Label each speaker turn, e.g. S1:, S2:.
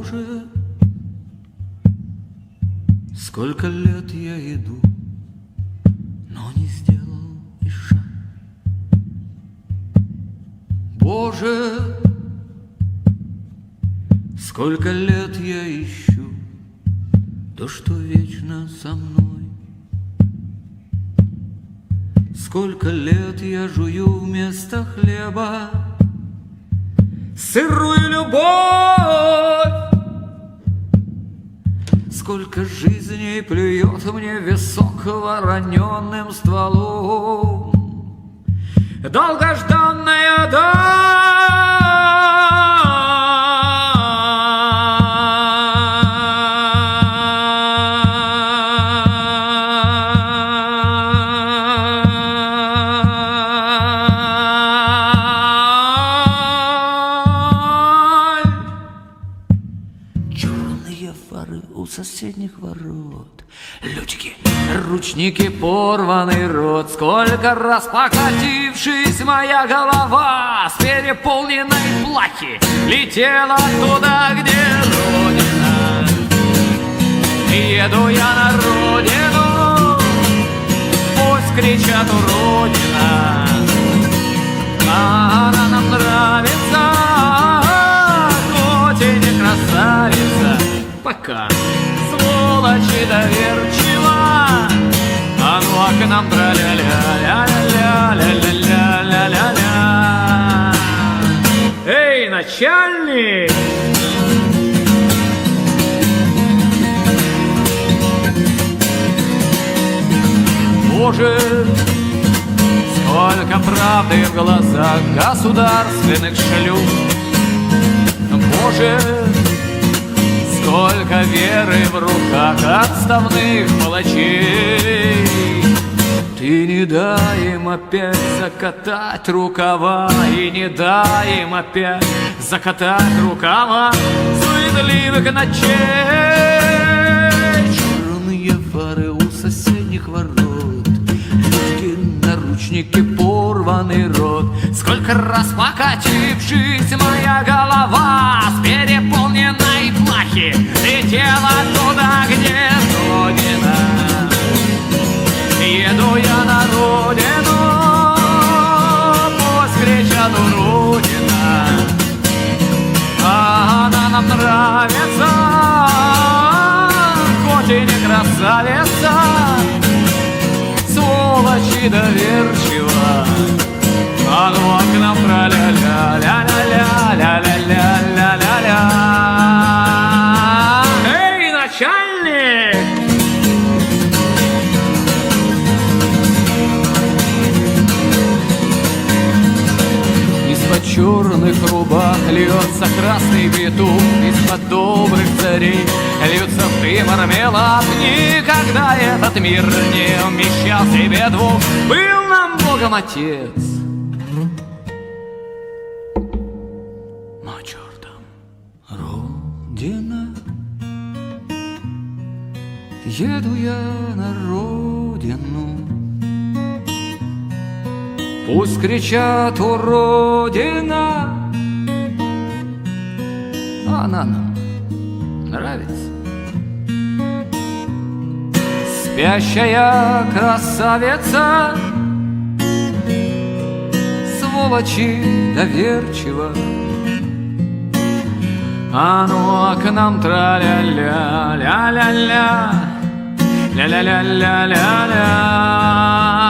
S1: Боже, сколько лет я иду, но не сделал и шаг. Боже, сколько лет я ищу то, что вечно со мной. Сколько лет я жую вместо хлеба сырую любовь. Сколько жизней плюет мне в висок вороненным стволом долгожданная фары у соседних ворот, лючки, ручники, порванный рот. Сколько раз покатившись моя голова с переполненной плахи летела туда, где родина. Еду я на родину, пусть кричат уродина, она нам нравится, хоть и не красавица. Пока сволочи доверчива, а ну а к нам тра-ля-ля-ля-ля-ля-ля-ля-ля-ля-ля. Эй, начальник! Боже, сколько правды в глазах государственных шлюх. Боже, сколько веры в руках отставных палачей. Ты не дай им опять закатать рукава, и не дай им опять закатать рукава суетливых ночей. Черные фары у соседних ворот, лючки, наручники, порванный рот. Сколько раз покатившись моя голова с переполненной плахи летела туда, где родина. Еду я на родину, пусть кричат уродина, а она нам нравится, хоть и не красавица. Сволочи доверчива, а ну а к нам тра-ля-ля-ля-ля-ля-ля-ля-ля-ля-ля. Эй, начальник! Из-под черных рубах льется красный петух, из-под добрых царей льются в ты мармелад. Никогда этот мир не вмещал себе двух. Был нам Богом Отец, но чертом родина. Еду я на родину, пусть кричат уродина, она нам нравится. Спящая красавица, сволочи доверчива, а ну а к нам тра-ля-ля-ля-ля-ля, ля-ля-ля-ля-ля-ля.